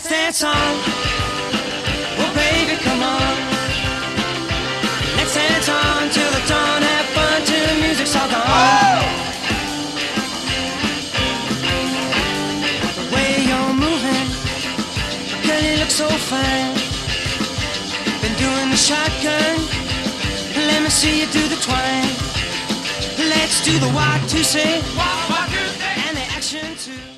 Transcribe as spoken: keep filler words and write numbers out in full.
Let's dance on. Oh baby, come on. Let's dance on till the dawn. Have fun till the music's all gone. Oh! The way you're moving, girl, you look so fine. Been doing the shotgun. Let me see you do the twine. Let's do the walk to say, and the action too.